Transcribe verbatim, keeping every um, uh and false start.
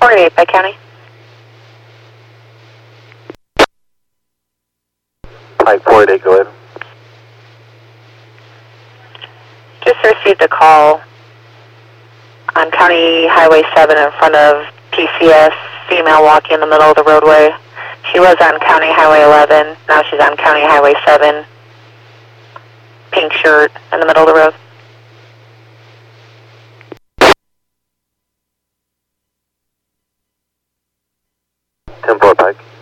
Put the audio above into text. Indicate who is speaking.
Speaker 1: forty-eight by county.
Speaker 2: Pike forty-eight, go ahead.
Speaker 1: Just received a call on County Highway seven in front of P C S, female walking in the middle of the roadway. She was on County Highway eleven, now she's on County Highway seven. Pink shirt in the middle of the road.
Speaker 2: ten four, Pike.